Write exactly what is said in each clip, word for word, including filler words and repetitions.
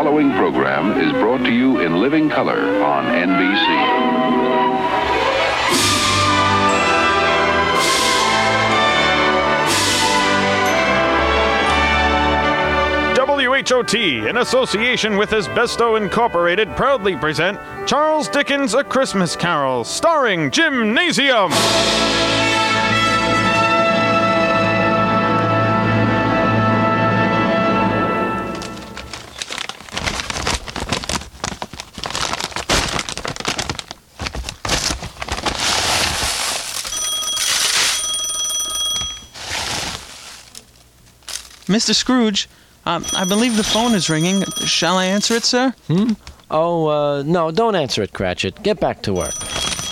following program is brought to you in living color on N B C. W H O T, in association with Asbesto Incorporated, proudly present Charles Dickens' A Christmas Carol, starring Gymnasium. Mister Scrooge, um, I believe the phone is ringing. Shall I answer it, sir? Hmm? Oh, uh, no, don't answer it, Cratchit. Get back to work.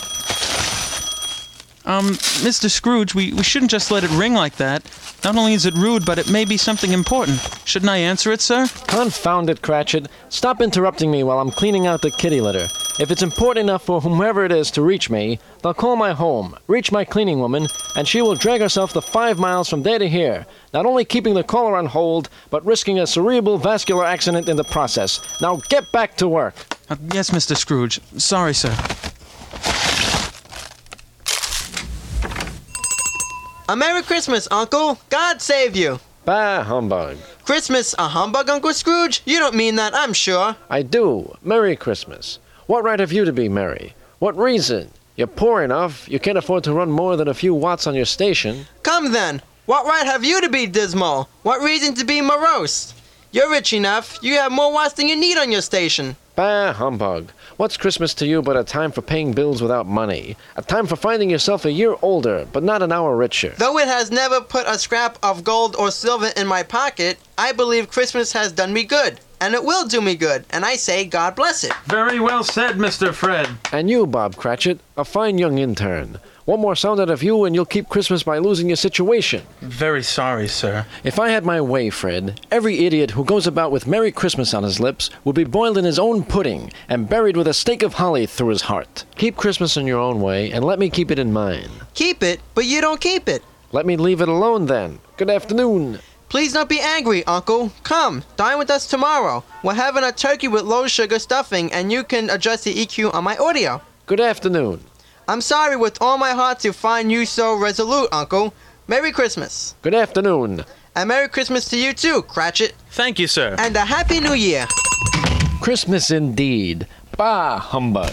Um, Mister Scrooge, we, we shouldn't just let it ring like that. Not only is it rude, but it may be something important. Shouldn't I answer it, sir? Confound it, Cratchit. Stop interrupting me while I'm cleaning out the kitty litter. If it's important enough for whomever it is to reach me, they'll call my home, reach my cleaning woman, and she will drag herself the five miles from there to here, not only keeping the caller on hold, but risking a cerebral vascular accident in the process. Now get back to work. Uh, yes, Mister Scrooge. Sorry, sir. A Merry Christmas, Uncle. God save you. Bah, humbug. Christmas a humbug, Uncle Scrooge? You don't mean that, I'm sure. I do. Merry Christmas. What right have you to be merry? What reason? You're poor enough. You can't afford to run more than a few watts on your station. Come then. What right have you to be dismal? What reason to be morose? You're rich enough. You have more watts than you need on your station. Bah, humbug. What's Christmas to you but a time for paying bills without money? A time for finding yourself a year older, but not an hour richer. Though it has never put a scrap of gold or silver in my pocket, I believe Christmas has done me good. And it will do me good, and I say God bless it. Very well said, Mister Fred. And you, Bob Cratchit, a fine young intern. One more sound out of you and you'll keep Christmas by losing your situation. Very sorry, sir. If I had my way, Fred, every idiot who goes about with Merry Christmas on his lips would be boiled in his own pudding and buried with a stake of holly through his heart. Keep Christmas in your own way and let me keep it in mine. Keep it, but you don't keep it. Let me leave it alone then. Good afternoon. Please don't be angry, Uncle. Come, dine with us tomorrow. We're having a turkey with low sugar stuffing, and you can adjust the E Q on my audio. Good afternoon. I'm sorry with all my heart to find you so resolute, Uncle. Merry Christmas. Good afternoon. And Merry Christmas to you too, Cratchit. Thank you, sir. And a Happy New Year. Christmas indeed. Bah, humbug.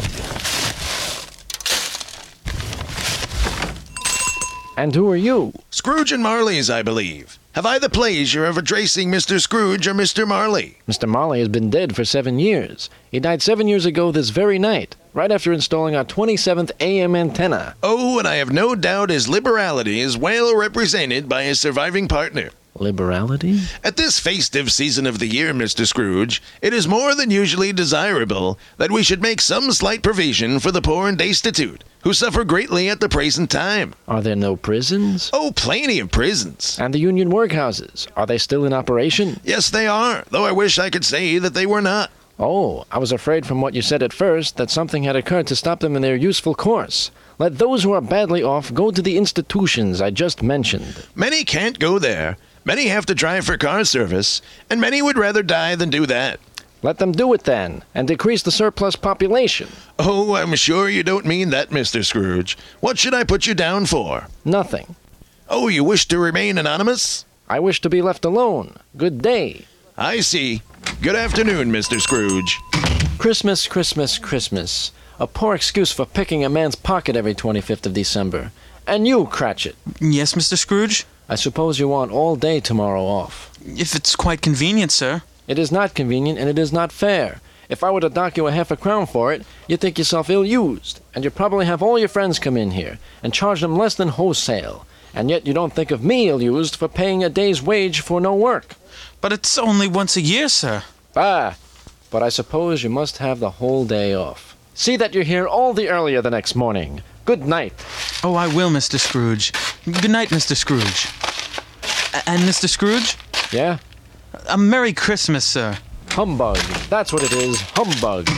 And who are you? Scrooge and Marley's, I believe. Have I the pleasure of addressing Mister Scrooge or Mister Marley? Mister Marley has been dead for seven years. He died seven years ago this very night, right after installing our twenty-seventh A M antenna. Oh, and I have no doubt his liberality is well represented by his surviving partner. Liberality? At this festive season of the year, Mister Scrooge, it is more than usually desirable that we should make some slight provision for the poor and destitute, who suffer greatly at the present time. Are there no prisons? Oh, plenty of prisons. And the union workhouses, are they still in operation? Yes, they are, though I wish I could say that they were not. Oh, I was afraid from what you said at first that something had occurred to stop them in their useful course. Let those who are badly off go to the institutions I just mentioned. Many can't go there. Many have to drive for car service, and many would rather die than do that. Let them do it then, and decrease the surplus population. Oh, I'm sure you don't mean that, Mister Scrooge. What should I put you down for? Nothing. Oh, you wish to remain anonymous? I wish to be left alone. Good day. I see. Good afternoon, Mister Scrooge. Christmas, Christmas, Christmas. A poor excuse for picking a man's pocket every twenty-fifth of December. And you, Cratchit. Yes, Mister Scrooge? I suppose you want all day tomorrow off. If it's quite convenient, sir. It is not convenient, and it is not fair. If I were to dock you a half a crown for it, you'd think yourself ill-used, and you'd probably have all your friends come in here and charge them less than wholesale. And yet you don't think of me ill-used for paying a day's wage for no work. But it's only once a year, sir. Bah! But I suppose you must have the whole day off. See that you're here all the earlier the next morning. Good night. Oh, I will, Mister Scrooge. Good night, Mister Scrooge. A- and Mister Scrooge? Yeah? A Merry Christmas, sir. Humbug. That's what it is. Humbug.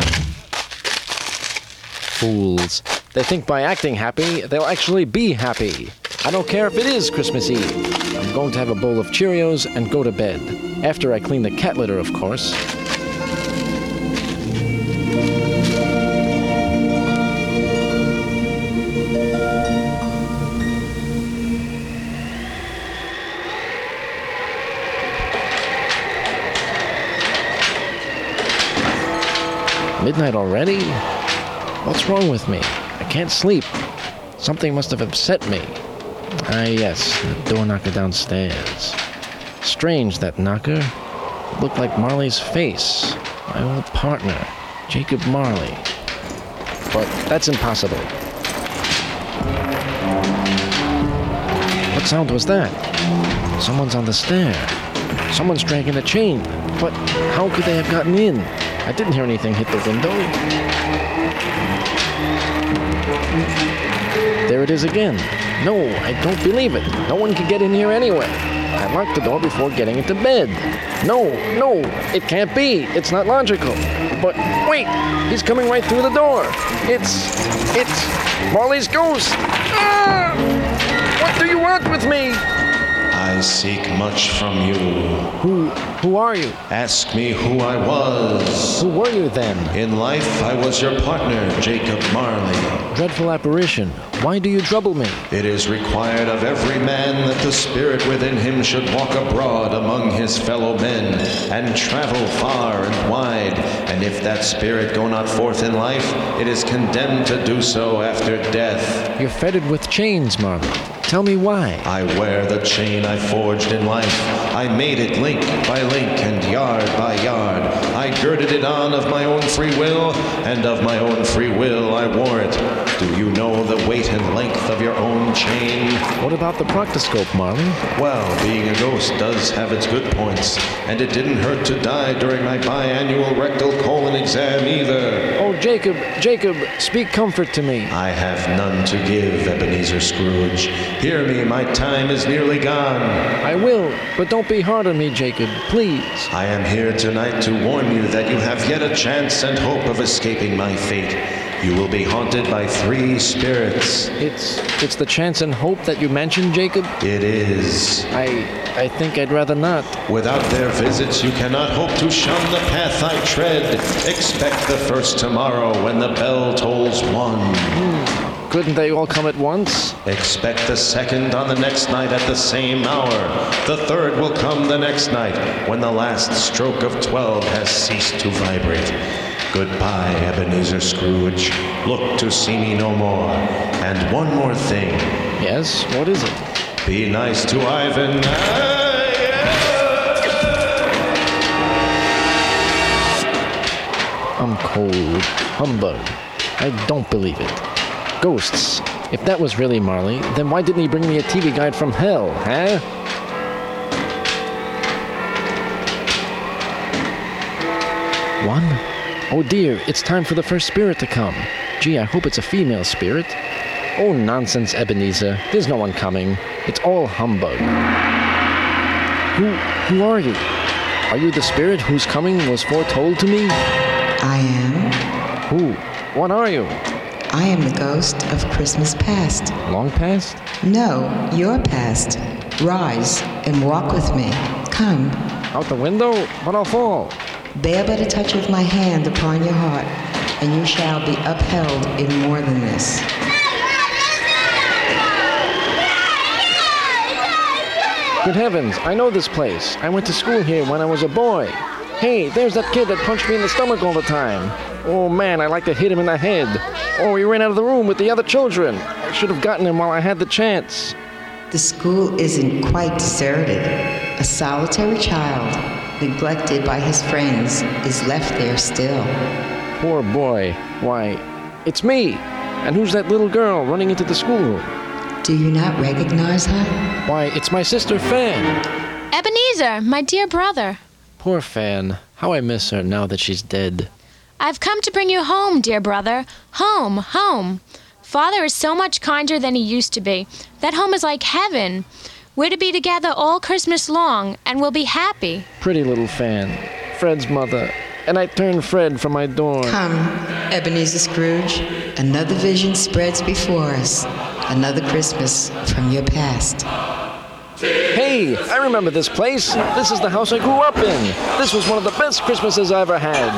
Fools. They think by acting happy, they'll actually be happy. I don't care if it is Christmas Eve. I'm going to have a bowl of Cheerios and go to bed. After I clean the cat litter, of course. Midnight already? What's wrong with me? I can't sleep. Something must have upset me. Ah, yes, the door knocker downstairs. Strange, that knocker. It looked like Marley's face. My old partner, Jacob Marley. But that's impossible. What sound was that? Someone's on the stair. Someone's dragging a chain. But how could they have gotten in? I didn't hear anything hit the window. There it is again. No, I don't believe it. No one can get in here anyway. I locked the door before getting into bed. No, no, it can't be. It's not logical. But wait, he's coming right through the door. It's, it's Marley's ghost. Ah! What do you want with me? I seek much from you. Who, who are you? Ask me who I was. Who were you then? In life, I was your partner, Jacob Marley. Dreadful apparition. Why do you trouble me? It is required of every man that the spirit within him should walk abroad among his fellow men, and travel far and wide. And if that spirit go not forth in life, it is condemned to do so after death. You're fettered with chains, Marley. Tell me why. I wear the chain I forged in life. I made it link by link and yard by yard. I girded it on of my own free will, and of my own free will I wore it. Do you know the weight and length of your own chain? What about the proctoscope, Marley? Well, being a ghost does have its good points, and it didn't hurt to die during my biannual rectal colon exam either. Oh, Jacob, Jacob, speak comfort to me. I have none to give, Ebenezer Scrooge. Hear me, my time is nearly gone. I will, but don't be hard on me, Jacob, please. I am here tonight to warn you that you have yet a chance and hope of escaping my fate. You will be haunted by three spirits. It's it's the chance and hope that you mentioned, Jacob? It is. I I think I'd rather not. Without their visits, you cannot hope to shun the path I tread. Expect the first tomorrow when the bell tolls one. Hmm. Couldn't they all come at once? Expect the second on the next night at the same hour. The third will come the next night when the last stroke of twelve has ceased to vibrate. Goodbye, Ebenezer Scrooge. Look to see me no more. And one more thing. Yes, what is it? Be nice to Ivan. I'm cold. Humbug. I don't believe it. Ghosts. If that was really Marley, then why didn't he bring me a T V guide from hell, huh? One? Oh dear, it's time for the first spirit to come. Gee, I hope it's a female spirit. Oh, nonsense, Ebenezer. There's no one coming. It's all humbug. Who, who are you? Are you the spirit whose coming was foretold to me? I am. Who? What are you? I am the ghost of Christmas past. Long past? No, your past. Rise and walk with me. Come. Out the window? But I'll fall. Bear but a touch of my hand upon your heart, and you shall be upheld in more than this. Good heavens, I know this place. I went to school here when I was a boy. Hey, there's that kid that punched me in the stomach all the time. Oh man, I like to hit him in the head. Oh, he ran out of the room with the other children. I should have gotten him while I had the chance. The school isn't quite deserted. A solitary child, neglected by his friends, is left there still. Poor boy. Why, it's me. And who's that little girl running into the schoolroom? Do you not recognize her? Why, it's my sister Fan. Ebenezer, my dear brother. Poor Fan. How I miss her now that she's dead. I've come to bring you home, dear brother. Home, home. Father is so much kinder than he used to be. That home is like heaven. We're to be together all Christmas long, and we'll be happy. Pretty little Fan. Fred's mother. And I turned Fred from my door. Come, Ebenezer Scrooge. Another vision spreads before us. Another Christmas from your past. Hey, I remember this place. This is the house I grew up in. This was one of the best Christmases I ever had.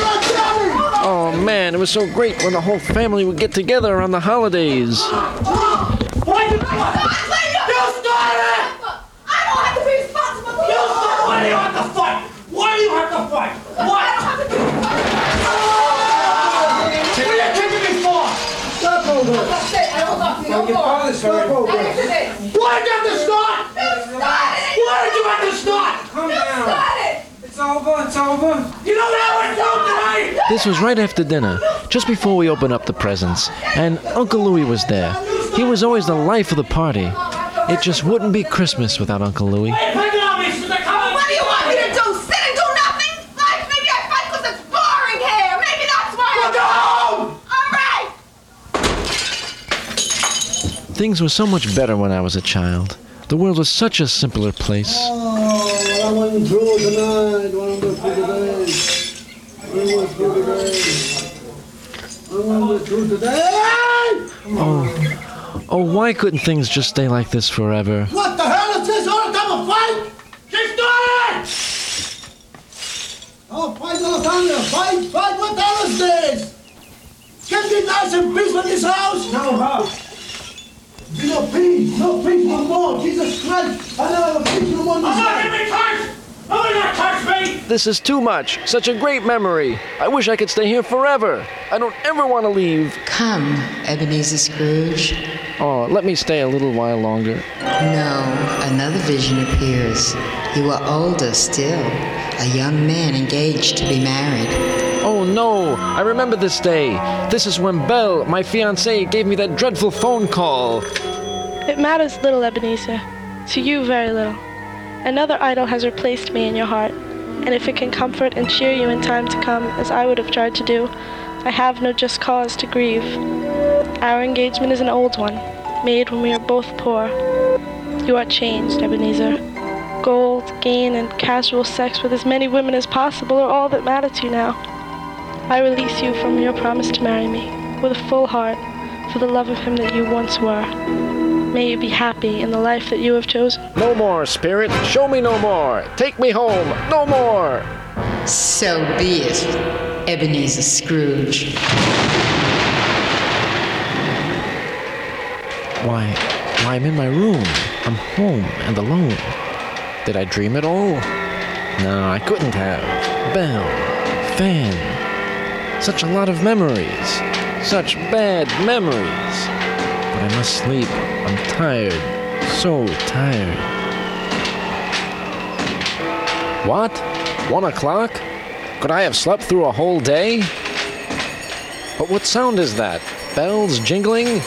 Oh man, it was so great when the whole family would get together on the holidays. Why did you do it? You started it! I don't have to be responsible for You started Why do you have to fight? Why do you have to fight? Why? I don't have to be responsible. What are you kicking me for? Stop over. That's it. I don't talk to you no more. Stop over. Why did you have to start? You started it. Why did you have to start? Calm you down. Started. It's over. It's over. You know what I would do tonight? This was right after dinner, just before we opened up the presents, and Uncle Louie was there. He was always the life of the party. It just wouldn't be Christmas without Uncle Louie. Hey, bring it on me, sister. Come on. What do you want me to do? Sit and do nothing? Like, maybe I fight because it's boring here. Maybe that's why I go home. All right. Things were so much better when I was a child. The world was such a simpler place. Oh, I went through tonight. What I'm going through today. I went through today. I went through today. Oh, oh, why couldn't things just stay like this forever? What the hell is this? All the time a fight? Get started! Oh, fight all the time. Fight, fight. What the hell is this? Can we nice and peaceful in this house? No, huh? Be no peace, no peace no more. Jesus Christ, I never have a peace no more in this I'm not house. gonna be touched! Nobody gonna touch me! This is too much. Such a great memory. I wish I could stay here forever. I don't ever want to leave. Come, Ebenezer Scrooge. Oh, let me stay a little while longer. No, another vision appears. You are older still, a young man engaged to be married. Oh no, I remember this day. This is when Belle, my fiancée, gave me that dreadful phone call. It matters little, Ebenezer. To you, very little. Another idol has replaced me in your heart, and if it can comfort and cheer you in time to come, as I would have tried to do, I have no just cause to grieve. Our engagement is an old one, made when we are both poor. You are changed, Ebenezer. Gold, gain, and casual sex with as many women as possible are all that matter to you now. I release you from your promise to marry me, with a full heart, for the love of him that you once were. May you be happy in the life that you have chosen. No more, spirit. Show me no more. Take me home. No more. So be it, Ebenezer Scrooge. Why, why, I'm in my room. I'm home and alone. Did I dream it all? No, I couldn't have. Belle, Fan, such a lot of memories. Such bad memories. But I must sleep. I'm tired. So tired. What? One o'clock? Could I have slept through a whole day? But what sound is that? Bells jingling?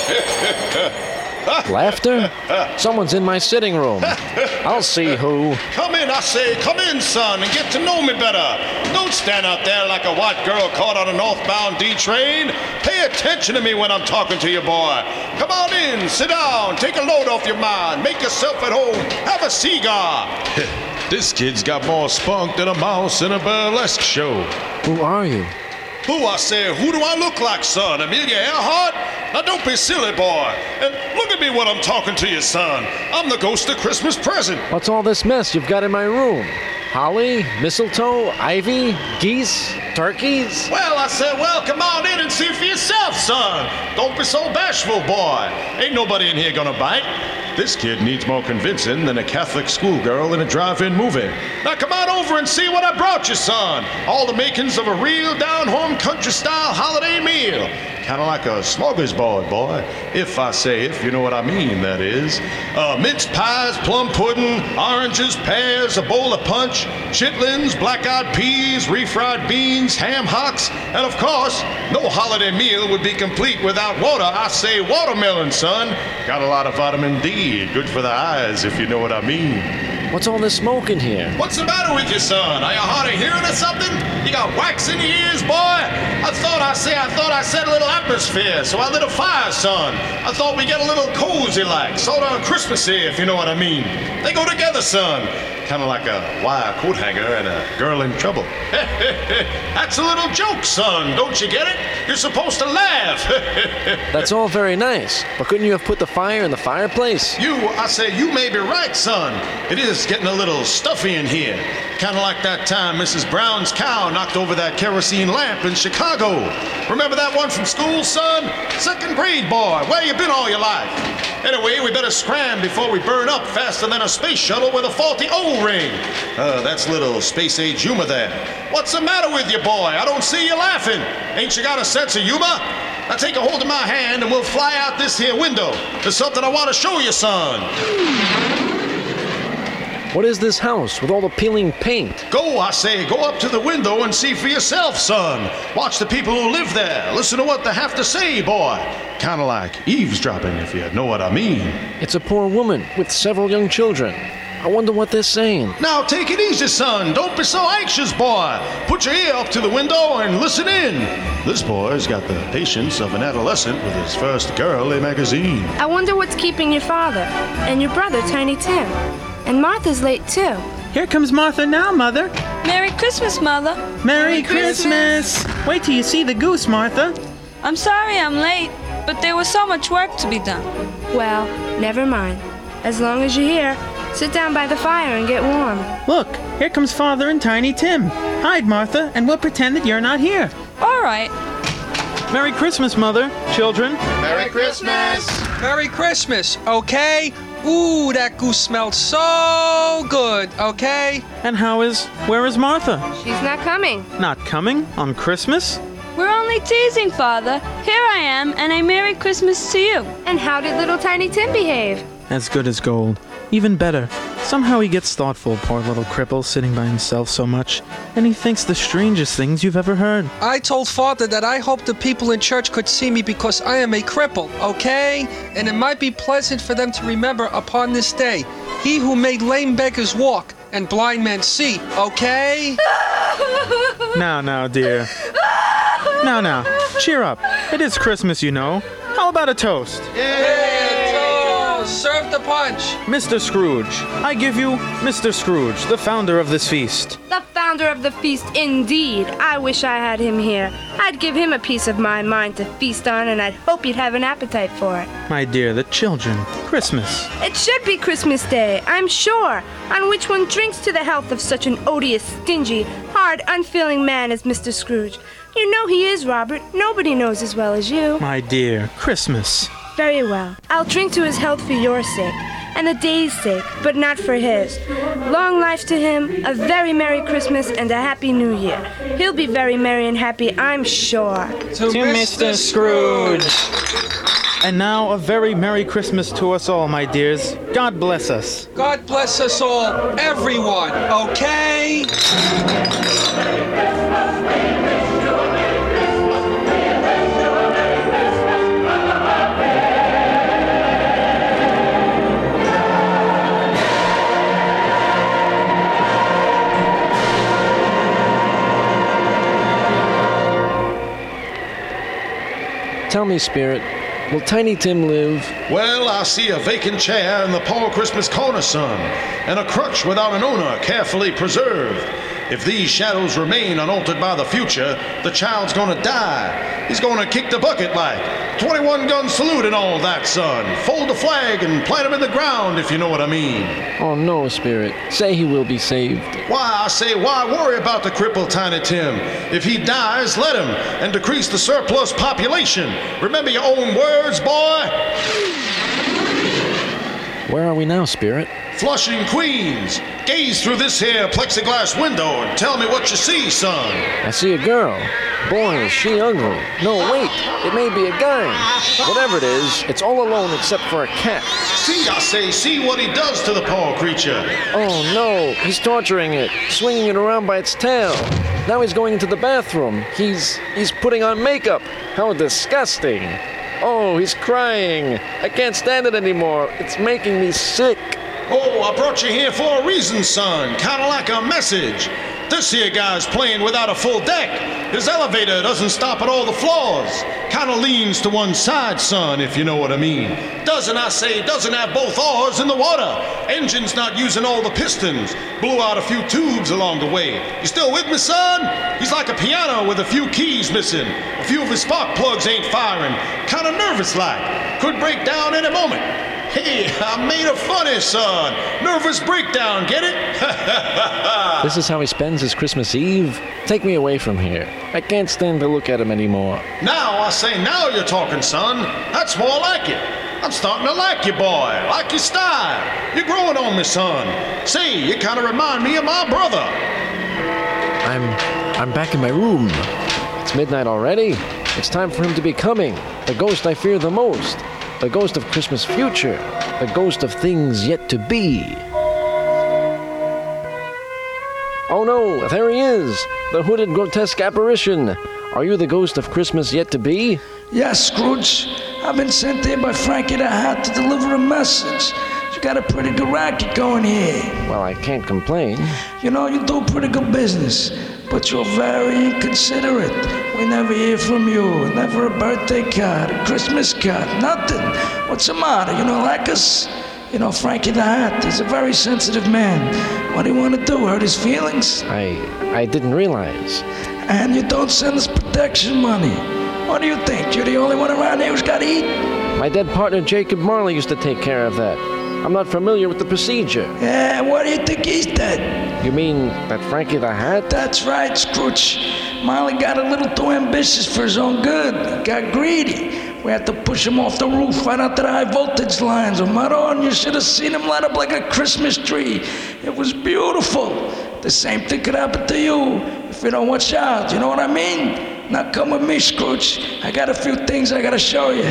Laughter? Someone's in my sitting room. I'll see who. Come in, I say. Come in, son, and get to know me better. Don't stand out there like a white girl caught on a northbound D train. Pay attention to me when I'm talking to you, boy. Come on in, sit down, take a load off your mind, make yourself at home, have a cigar. This kid's got more spunk than a mouse in a burlesque show. Who are you? Who, I say, who do I look like, son? Amelia Earhart? Now don't be silly, boy. And look at me when I'm talking to you, son. I'm the ghost of Christmas present. What's all this mess you've got in my room? Holly, mistletoe, ivy, geese, turkeys? Well, I said, well, come on in and see for yourself, son. Don't be so bashful, boy. Ain't nobody in here gonna bite. This kid needs more convincing than a Catholic schoolgirl in a drive-in movie. Now come on over and see what I brought you, son. All the makings of a real down-home country-style holiday meal. Kind of like a smorgasbord, boy. If I say if, you know what I mean, that is. Uh, minced pies, plum pudding, oranges, pears, a bowl of punch, chitlins, black-eyed peas, refried beans, ham hocks, and of course, no holiday meal would be complete without water. I say watermelon, son. Got a lot of vitamin D. Good for the eyes, if you know what I mean. What's all this smoke in here? What's the matter with you, son? Are you hard of hearing or something? You got wax in your ears, boy? I thought I say I thought I said a little atmosphere, so I lit a fire, son. I thought we'd get a little cozy like, sort of Christmassy, if you know what I mean. They go together, son. Kind of like a wire coat hanger and a girl in trouble. That's a little joke, son. Don't you get it? You're supposed to laugh. That's all very nice, but couldn't you have put the fire in the fireplace? You, I say, you may be right, son. It is getting a little stuffy in here. Kind of like that time Missus Brown's cow knocked over that kerosene lamp in Chicago. Remember that one from school, son? Second grade, boy. Where you been all your life? Anyway, we better scram before we burn up faster than a space shuttle with a faulty O-ring. Uh, that's little space-age humor there. What's the matter with you, boy? I don't see you laughing. Ain't you got a sense of humor? Now take a hold of my hand and we'll fly out this here window. There's something I want to show you, son. What is this house with all the peeling paint? Go, I say, go up to the window and see for yourself, son. Watch the people who live there. Listen to what they have to say, boy. Kind of like eavesdropping, if you know what I mean. It's a poor woman with several young children. I wonder what they're saying. Now take it easy, son. Don't be so anxious, boy. Put your ear up to the window and listen in. This boy's got the patience of an adolescent with his first girly magazine. I wonder what's keeping your father and your brother, Tiny Tim. And Martha's late, too. Here comes Martha now, Mother. Merry Christmas, Mother. Merry, Merry Christmas. Christmas. Wait till you see the goose, Martha. I'm sorry I'm late, but there was so much work to be done. Well, never mind. As long as you're here, sit down by the fire and get warm. Look, here comes Father and Tiny Tim. Hide, Martha, and we'll pretend that you're not here. All right. Merry Christmas, Mother, children. Merry Christmas. Merry Christmas, okay? Ooh, that goose smelled so good, okay? And how is, where is Martha? She's not coming. Not coming? On Christmas? We're only teasing, Father. Here I am, and a Merry Christmas to you. And how did little Tiny Tim behave? As good as gold. Even better. Somehow he gets thoughtful, poor little cripple, sitting by himself so much. And he thinks the strangest things you've ever heard. I told Father that I hoped the people in church could see me because I am a cripple, okay? And it might be pleasant for them to remember upon this day, he who made lame beggars walk and blind men see, okay? Now, now, dear. Now, now, cheer up. It is Christmas, you know. How about a toast? Hey, toast! Serve the punch! Mister Scrooge, I give you Mister Scrooge, the founder of this feast. The founder of the feast, indeed. I wish I had him here. I'd give him a piece of my mind to feast on, and I'd hope he'd have an appetite for it. My dear, the children. Christmas. It should be Christmas Day, I'm sure, on which one drinks to the health of such an odious, stingy, hard, unfeeling man as Mister Scrooge. You know he is, Robert. Nobody knows as well as you. My dear, Christmas. Very well. I'll drink to his health for your sake, and the day's sake, but not for his. Long life to him, a very Merry Christmas, and a Happy New Year. He'll be very merry and happy, I'm sure. To, to Mister Scrooge. And now a very Merry Christmas to us all, my dears. God bless us. God bless us all, everyone, okay? Tell me, Spirit, will Tiny Tim live? Well, I see a vacant chair in the poor Christmas corner, son, and a crutch without an owner carefully preserved. If these shadows remain unaltered by the future, the child's gonna die. He's gonna kick the bucket like. twenty-one gun salute and all that, son. Fold the flag and plant him in the ground, if you know what I mean. Oh, no, Spirit. Say he will be saved. Why, I say, why worry about the crippled Tiny Tim? If he dies, let him, and decrease the surplus population. Remember your own words, boy. Where are we now, Spirit? Flushing, Queens. Gaze through this here plexiglass window and tell me what you see, son. I see a girl. Boy, is she ugly. No, wait. It may be a guy. Whatever it is, it's all alone except for a cat. See, I say, see what he does to the poor creature. Oh, no. He's torturing it, swinging it around by its tail. Now he's going into the bathroom. He's, he's putting on makeup. How disgusting. Oh, he's crying. I can't stand it anymore. It's making me sick. Oh, I brought you here for a reason, son. Kind of like a message. This here guy's playing without a full deck. His elevator doesn't stop at all the floors. Kind of leans to one side, son, if you know what I mean. Doesn't, I say, doesn't have both oars in the water. Engine's not using all the pistons. Blew out a few tubes along the way. You still with me, son? He's like a piano with a few keys missing. A few of his spark plugs ain't firing. Kind of nervous like. Could break down any moment. Hey, I made a funny, son. Nervous breakdown, get it? This is how he spends his Christmas Eve? Take me away from here. I can't stand to look at him anymore. Now, I say, now you're talking, son. That's more like it. I'm starting to like you, boy. Like your style. You're growing on me, son. See, you kind of remind me of my brother. I'm... I'm back in my room. It's midnight already. It's time for him to be coming. The ghost I fear the most. The ghost of Christmas future. The ghost of things yet to be. Oh no, there he is. The hooded grotesque apparition. Are you the ghost of Christmas yet to be? Yes, Scrooge. I've been sent here by Frankie the Hat to deliver a message. You got a pretty good racket going here. Well, I can't complain. You know, you do pretty good business, but you're very inconsiderate. We never hear from you. Never a birthday card, a Christmas card, nothing. What's the matter? You don't like us? You know, Frankie the Hat, he's a very sensitive man. What do you want to do, hurt his feelings? I... I didn't realize. And you don't send us protection money. What do you think? You're the only one around here who's got to eat? My dead partner Jacob Marley used to take care of that. I'm not familiar with the procedure. Yeah, what do you think he's dead? You mean that Frankie the Hat? That's right, Scrooge. Marley got a little too ambitious for his own good. He got greedy. We had to push him off the roof right onto the high voltage lines. Oh, Maron, you should have seen him light up like a Christmas tree. It was beautiful. The same thing could happen to you if you don't watch out. You know what I mean? Now come with me, Scrooge. I got a few things I gotta show you.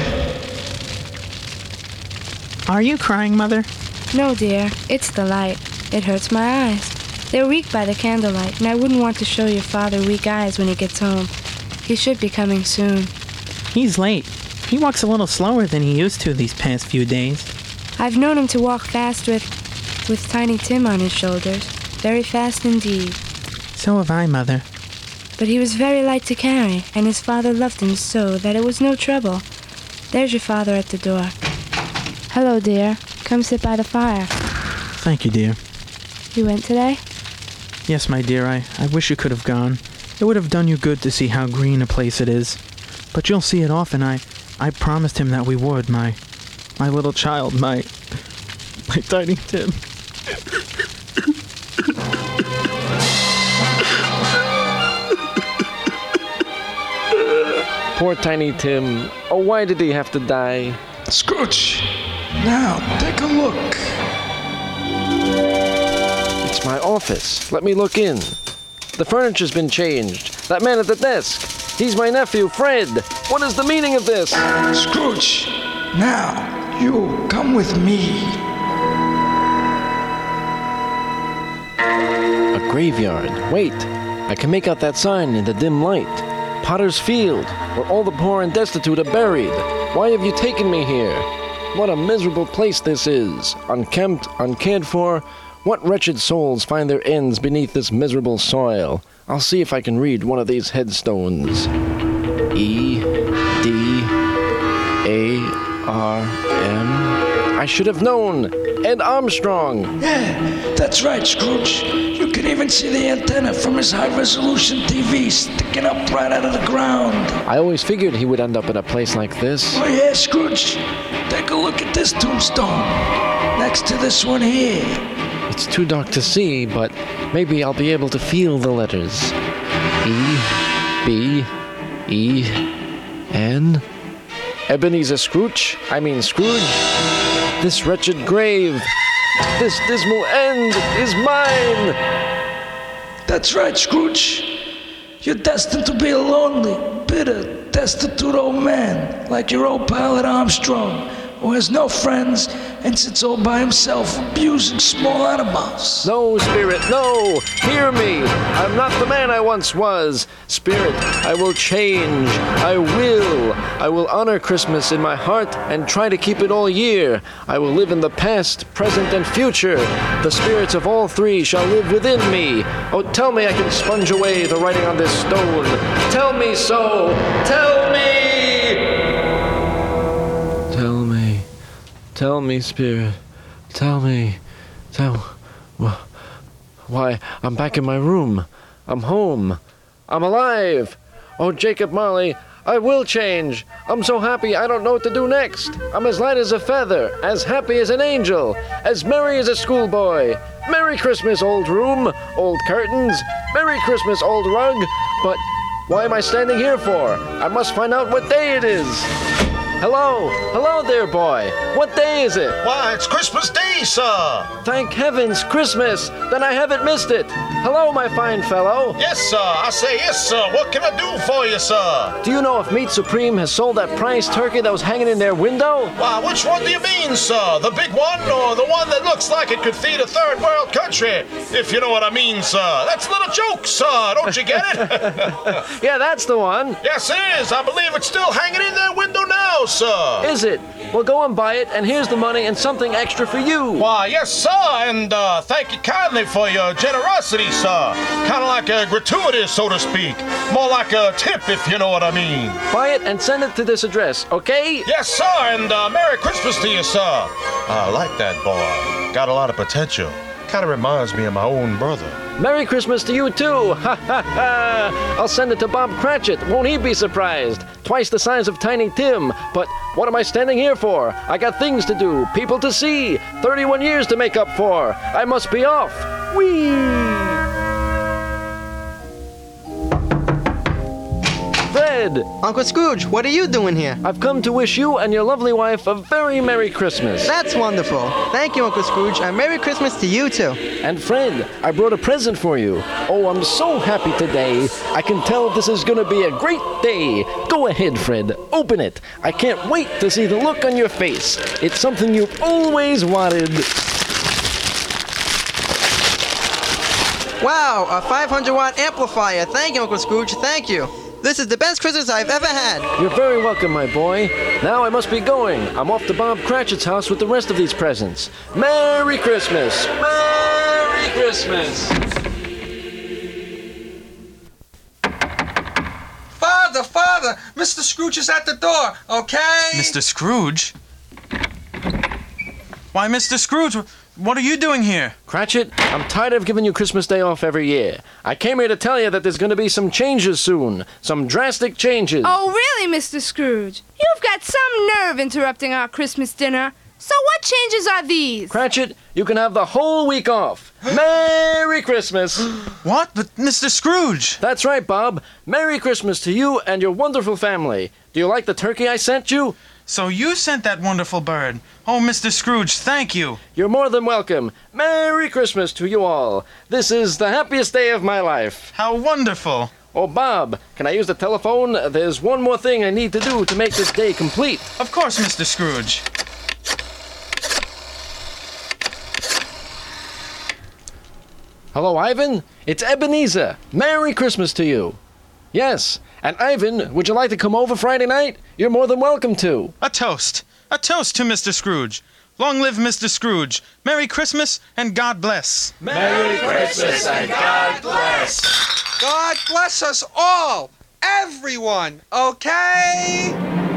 Are you crying, Mother? No, dear. It's the light. It hurts my eyes. They're weak by the candlelight, and I wouldn't want to show your father weak eyes when he gets home. He should be coming soon. He's late. He walks a little slower than he used to these past few days. I've known him to walk fast with... with Tiny Tim on his shoulders. Very fast indeed. So have I, Mother. But he was very light to carry, and his father loved him so that it was no trouble. There's your father at the door. Hello, dear. Come sit by the fire. Thank you, dear. You went today? Yes, my dear, I, I wish you could have gone. It would have done you good to see how green a place it is. But you'll see it often. I, I promised him that we would, my, my little child, my, my Tiny Tim. Poor Tiny Tim. Oh, why did he have to die? Scrooge, now take a look. It's my office. Let me look in. The furniture's been changed. That man at the desk. He's my nephew, Fred. What is the meaning of this? Scrooge, now you come with me. A graveyard. Wait, I can make out that sign in the dim light. Potter's Field, where all the poor and destitute are buried. Why have you taken me here? What a miserable place this is. Unkempt, uncared for. What wretched souls find their ends beneath this miserable soil? I'll see if I can read one of these headstones. E D A R M. I should have known. Ed Armstrong. Yeah, that's right, Scrooge. You can even see the antenna from his high-resolution T V sticking up right out of the ground. I always figured he would end up in a place like this. Oh, yeah, Scrooge. Take a look at this tombstone. Next to this one here. It's too dark to see, but maybe I'll be able to feel the letters. E, B, E, N. Ebenezer Scrooge? I mean Scrooge. This wretched grave, this dismal end is mine. That's right, Scrooge. You're destined to be a lonely, bitter, destitute old man, like your old pal Ed Armstrong, who has no friends and sits all by himself abusing small animals. No, Spirit, no! Hear me! I'm not the man I once was. Spirit, I will change. I will. I will honor Christmas in my heart and try to keep it all year. I will live in the past, present, and future. The spirits of all three shall live within me. Oh, tell me I can sponge away the writing on this stone. Tell me so! Tell me! Tell me. Tell me, Spirit. Tell me. Tell... Why, I'm back in my room. I'm home. I'm alive. Oh, Jacob Marley, I will change. I'm so happy I don't know what to do next. I'm as light as a feather, as happy as an angel, as merry as a schoolboy. Merry Christmas, old room, old curtains. Merry Christmas, old rug. But why am I standing here for? I must find out what day it is. Hello, hello there, boy. What day is it? Why, it's Christmas Day, sir. Thank heavens, Christmas. Then I haven't missed it. Hello, my fine fellow. Yes, sir. I say yes, sir. What can I do for you, sir? Do you know if Meat Supreme has sold that prize turkey that was hanging in their window? Why, which one do you mean, sir? The big one or the one that looks like it could feed a third world country? If you know what I mean, sir. That's a little joke, sir. Don't you get it? Yeah, that's the one. Yes, it is. I believe it's still hanging in their window now, sir. Is it? Well, go and buy it, and here's the money and something extra for you. Why, yes, sir, and uh, thank you kindly for your generosity, sir. Kind of like a gratuity, so to speak. More like a tip, if you know what I mean. Buy it and send it to this address, okay? Yes, sir, and uh, Merry Christmas to you, sir. I like that boy. Got a lot of potential. Kind of reminds me of my own brother. Merry Christmas to you, too. Ha, ha, ha. I'll send it to Bob Cratchit. Won't he be surprised? Twice the size of Tiny Tim. But what am I standing here for? I got things to do, people to see, thirty-one years to make up for. I must be off. Whee! Fred! Uncle Scrooge, what are you doing here? I've come to wish you and your lovely wife a very Merry Christmas. That's wonderful. Thank you, Uncle Scrooge, and Merry Christmas to you, too. And Fred, I brought a present for you. Oh, I'm so happy today. I can tell this is going to be a great day. Go ahead, Fred. Open it. I can't wait to see the look on your face. It's something you've always wanted. Wow, a five hundred watt amplifier. Thank you, Uncle Scrooge. Thank you. This is the best Christmas I've ever had. You're very welcome, my boy. Now I must be going. I'm off to Bob Cratchit's house with the rest of these presents. Merry Christmas! Merry Christmas! Father, Father, Mister Scrooge is at the door, okay? Mister Scrooge? Why, Mister Scrooge, what are you doing here? Cratchit, I'm tired of giving you Christmas Day off every year. I came here to tell you that there's going to be some changes soon. Some drastic changes. Oh, really, Mister Scrooge? You've got some nerve interrupting our Christmas dinner. So what changes are these? Cratchit, you can have the whole week off. Merry Christmas. What? But Mister Scrooge. That's right, Bob. Merry Christmas to you and your wonderful family. Do you like the turkey I sent you? So you sent that wonderful bird. Oh, Mister Scrooge, thank you. You're more than welcome. Merry Christmas to you all. This is the happiest day of my life. How wonderful. Oh, Bob, can I use the telephone? There's one more thing I need to do to make this day complete. Of course, Mister Scrooge. Hello, Ivan. It's Ebenezer. Merry Christmas to you. Yes, and Ivan, would you like to come over Friday night? You're more than welcome to. A toast. A toast to Mister Scrooge. Long live Mister Scrooge. Merry Christmas and God bless. Merry Christmas and God bless. God bless us all. Everyone, okay?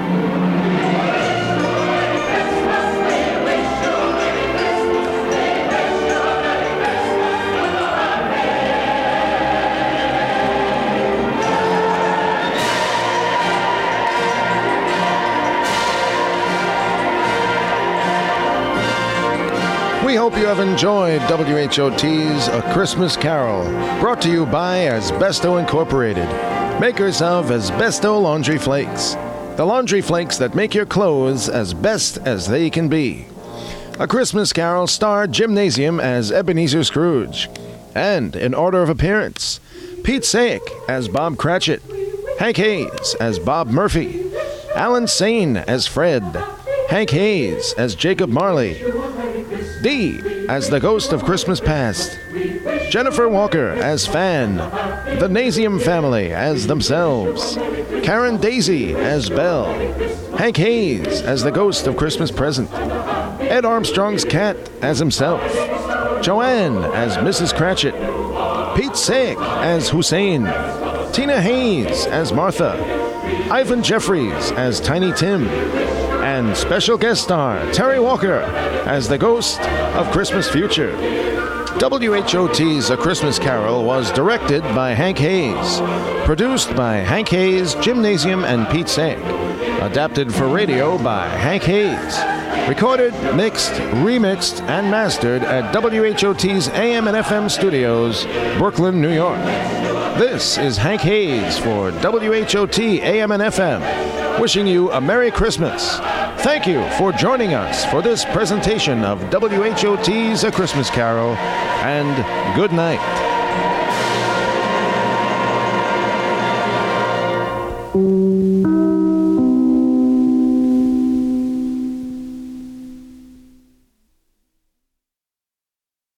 We hope you have enjoyed W H O T's A Christmas Carol, brought to you by Asbesto Incorporated, makers of Asbesto Laundry Flakes, the laundry flakes that make your clothes as best as they can be. A Christmas Carol starred Gymnasium as Ebenezer Scrooge, and in order of appearance, Pete Sayick as Bob Cratchit, Hank Hayes as Bob Murphy, Alan Sane as Fred, Hank Hayes as Jacob Marley, Dee as the Ghost of Christmas Past, Jennifer Walker as Fan, the Nasium family as themselves, Karen Daisy as Belle, Hank Hayes as the Ghost of Christmas Present, Ed Armstrong's cat as himself, Joanne as Missus Cratchit, Pete Sayick as Hussein, Tina Hayes as Martha, Ivan Jeffries as Tiny Tim, and special guest star Terry Walker as the Ghost of Christmas Future. W H O T's A Christmas Carol was directed by Hank Hayes, produced by Hank Hayes, Gymnasium, and Pete Sayick, adapted for radio by Hank Hayes, recorded, mixed, remixed, and mastered at W H O T's A M and F M studios, Brooklyn, New York. This is Hank Hayes for W H O T A M and F M. wishing you a Merry Christmas. Thank you for joining us for this presentation of W H O T's A Christmas Carol, and good night.